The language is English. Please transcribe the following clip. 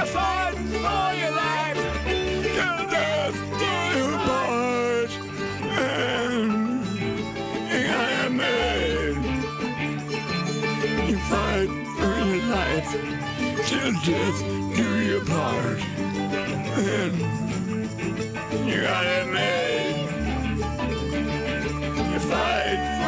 You fight for your life till death do you part. And I am made. You fight for your life till death do you part. And you got it made. You fight